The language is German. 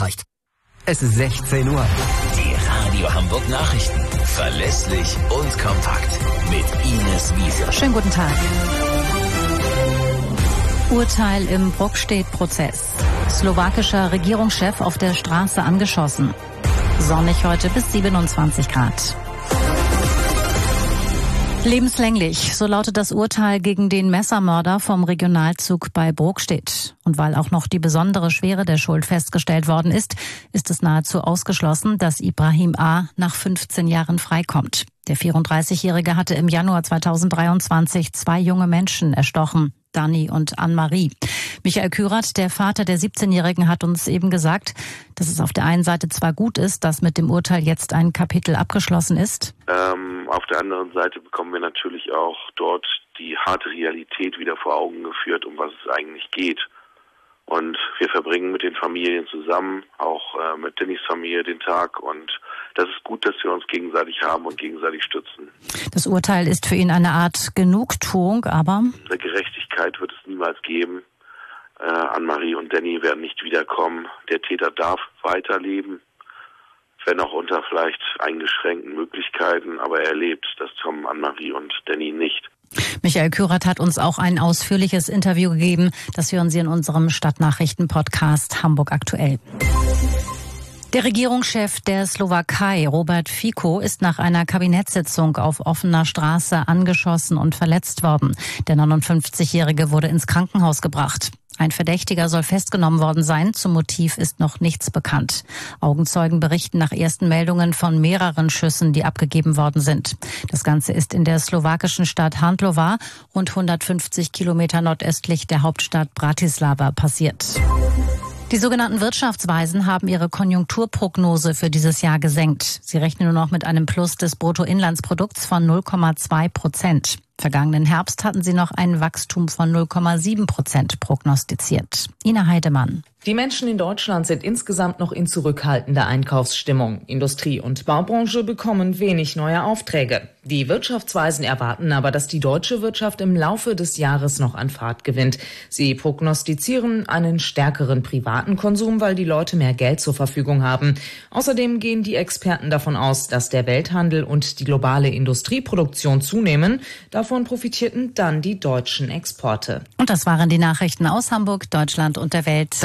erreicht. Es ist 16 Uhr. Die Radio Hamburg Nachrichten. Verlässlich und kompakt. Mit Ines Wiese. Schönen guten Tag. Urteil im Brokstedt-Prozess. Slowakischer Regierungschef auf der Straße angeschossen. Sonnig heute bis 27 Grad. Lebenslänglich, so lautet das Urteil gegen den Messermörder vom Regionalzug bei Brokstedt. Und weil auch noch die besondere Schwere der Schuld festgestellt worden ist, ist es nahezu ausgeschlossen, dass Ibrahim A. nach 15 Jahren freikommt. Der 34-Jährige hatte im Januar 2023 2 junge Menschen erstochen, Dani und Anne-Marie. Michael Kürath, der Vater der 17-Jährigen, hat uns eben gesagt, dass es auf der einen Seite zwar gut ist, dass mit dem Urteil jetzt ein Kapitel abgeschlossen ist. Auf der anderen Seite bekommen wir natürlich auch dort die harte Realität wieder vor Augen geführt, um was es eigentlich geht. Und wir verbringen mit den Familien zusammen, auch mit Dannys Familie den Tag. Und das ist gut, dass wir uns gegenseitig haben und gegenseitig stützen. Das Urteil ist für ihn eine Art Genugtuung, aber eine Gerechtigkeit wird es niemals geben. Anne-Marie und Danny werden nicht wiederkommen. Der Täter darf weiterleben, wenn auch unter vielleicht eingeschränkten Möglichkeiten, aber er lebt. Das haben Anne-Marie und Danny nicht. Michael Kürath hat uns auch ein ausführliches Interview gegeben. Das hören Sie in unserem Stadtnachrichten-Podcast Hamburg aktuell. Der Regierungschef der Slowakei, Robert Fico, ist nach einer Kabinettssitzung auf offener Straße angeschossen und verletzt worden. Der 59-Jährige wurde ins Krankenhaus gebracht. Ein Verdächtiger soll festgenommen worden sein. Zum Motiv ist noch nichts bekannt. Augenzeugen berichten nach ersten Meldungen von mehreren Schüssen, die abgegeben worden sind. Das Ganze ist in der slowakischen Stadt Handlovar, rund 150 Kilometer nordöstlich der Hauptstadt Bratislava, passiert. Die sogenannten Wirtschaftsweisen haben ihre Konjunkturprognose für dieses Jahr gesenkt. Sie rechnen nur noch mit einem Plus des Bruttoinlandsprodukts von 0,2%. Vergangenen Herbst hatten sie noch ein Wachstum von 0,7% prognostiziert. Ina Heidemann. Die Menschen in Deutschland sind insgesamt noch in zurückhaltender Einkaufsstimmung. Industrie- und Baubranche bekommen wenig neue Aufträge. Die Wirtschaftsweisen erwarten aber, dass die deutsche Wirtschaft im Laufe des Jahres noch an Fahrt gewinnt. Sie prognostizieren einen stärkeren privaten Konsum, weil die Leute mehr Geld zur Verfügung haben. Außerdem gehen die Experten davon aus, dass der Welthandel und die globale Industrieproduktion zunehmen. Davon profitierten dann die deutschen Exporte. Und das waren die Nachrichten aus Hamburg, Deutschland und der Welt.